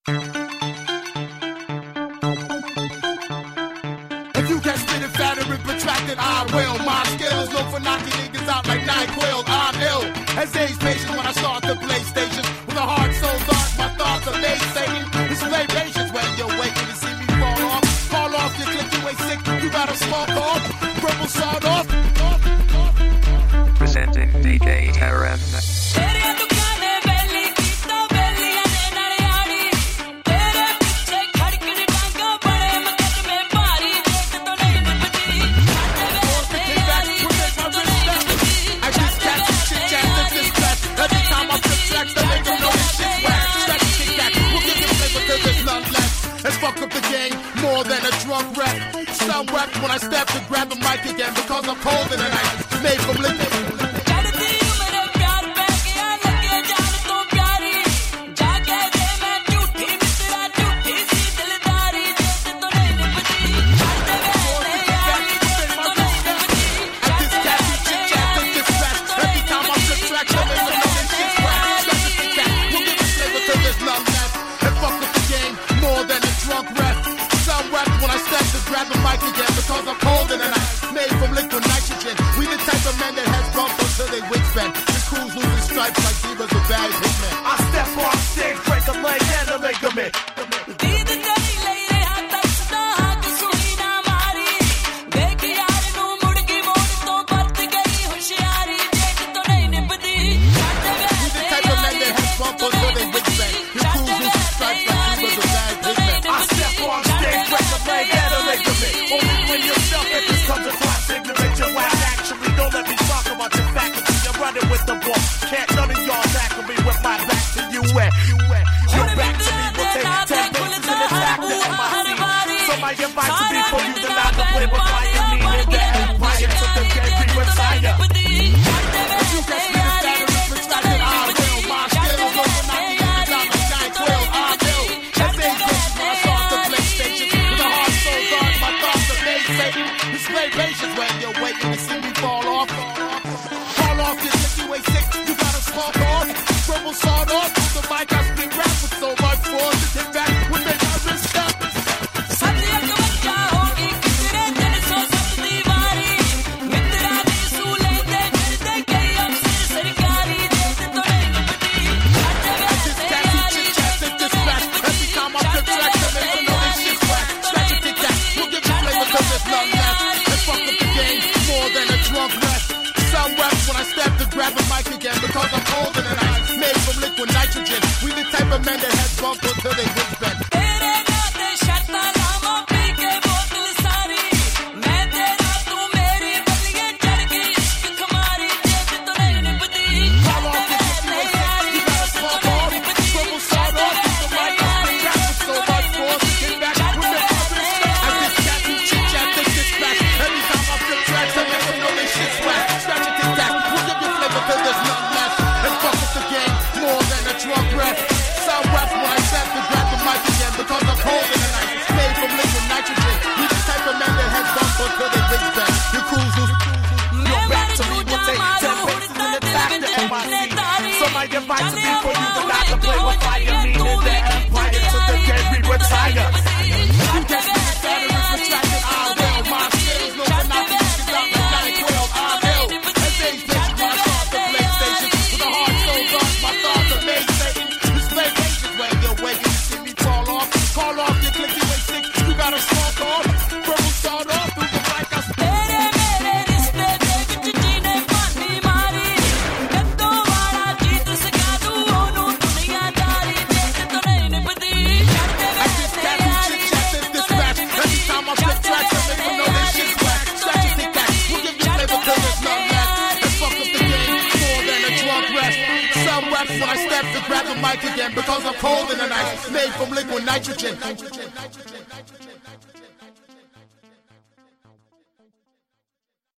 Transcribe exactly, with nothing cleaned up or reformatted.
If you can spit it fatter and protracted, I will. My skill is known for knocking niggas out like NyQuil. I'm ill as age patient when I start the PlayStation. With a heart so dark, my thoughts are made Satan. Display patience when you're waiting to see me fall off. Fall off, you click your way sick, you gotta smoke off. Purple sawed off. Presenting D J Taran. Let's fuck up the game more than a drunk rap. Some rap when I step to grab the mic again because I'm cold in the night. Made from liquid. Grab the mic again because I'm cold in the night. Made from liquid nitrogen. We the type of men that has bumped until they wingspan. The crews losing stripes like divas with bad hitmen. I step off stage, break a leg and a ligament. With the ball, can't none of y'all tackle me with my back to you and your back to me will take ten paces and attack the M I C. So my advice to be for you to not to play with fire, meaning the empire to the game we retire. If you can spit it fatter and protracted, I will. My skill is over knocking niggas out like NyQuil. I'm ill. That's age patience when I start the PlayStation. With a heart so dark, my thoughts are made Satan. Display patience when you're waiting to see me fall off. Fall off this way sick, you gotta smoke off. Purple sawed off, the mic I spit rap with so much force. To get back with me, I risk up. Grab a mic again because I'm cold in the night. Made from liquid nitrogen. We the type of men that has bumped until they wingspan. My advice to be for you to not to play with fire, meaning the empire to the game we retire. You can spit it fatter and protracted, I will. My skill is known for knocking niggas out like NyQuil. I'm ill. As age patient when I start the PlayStation. With a heart so dark, my thoughts are made Satan. Display patience when you're waiting to see me fall off. Call off your click, you ain't sick, you gotta smoke off. Purple sawed off through the mic, I spit. When I step to grab the mic again because I'm cold in the night. Made from liquid nitrogen.